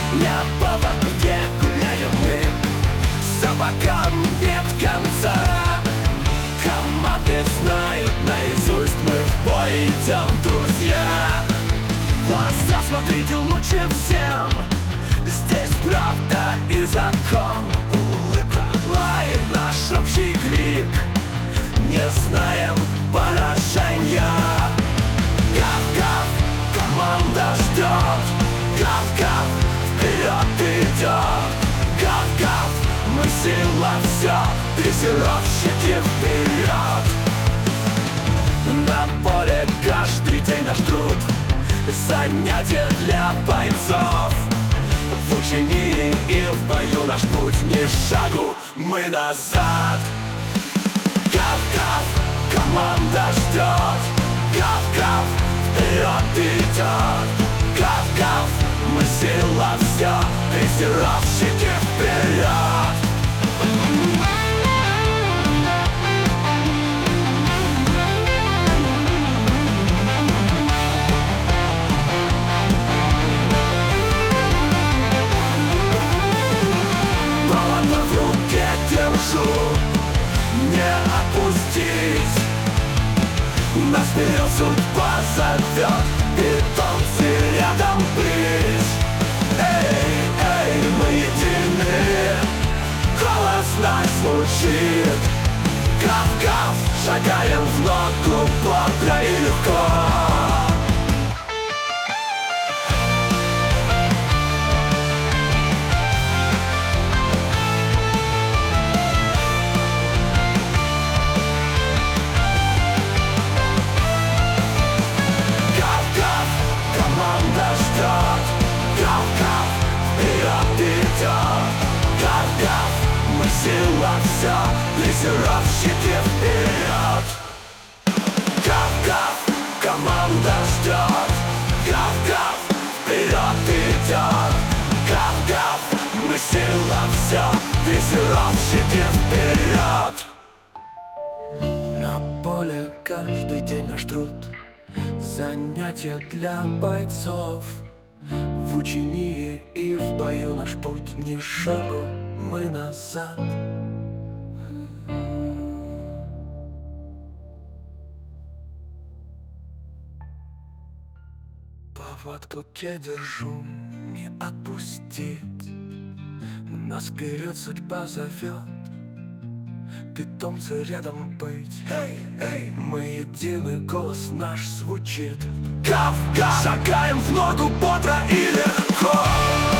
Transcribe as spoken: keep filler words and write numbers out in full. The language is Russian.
На поводу, где гуляем мы, собакам нет конца. Команды знают наизусть, мы в бой идем, друзья. В глаза смотрите лучше всем, здесь правда и закон. Улыбка, лай, наш общий крик, не знаем поражения. Гав-гав, команда ждет, гав-гав, вперед идет. Гав-гав, мы сила все, дрессировщики вперед. На поле каждый день наш труд, занятие для бойцов. В учении и в бою наш путь, ни шагу мы назад. Гав-гав, команда ждет, гав-гав, вперед идет. Гав-гав, мы сила все, дрессировщики вперед. Баллон в руке держу, не опустить. Нас вперед судьба зовет, питомцы рядом быть. Эй, эй, мы едины, голос наш звучит. Гав-гав, шагаем в ногу бодро и легко. Гав-гав, мы сила все, дрессировщики вперед. Гав-гав, команда ждет. Гав-гав, вперед идет. Гав-гав, мы сила все, дрессировщики вперед. На поле каждый день наш труд, занятие для бойцов. В учении и в бою наш путь, ни шагу мы назад. Поводку я держу, не отпустить. Нас вперед судьба зовет, питомцы рядом быть. Эй, эй, мы единый, голос наш звучит. Гав-гав, шагаем в ногу бодро и легко.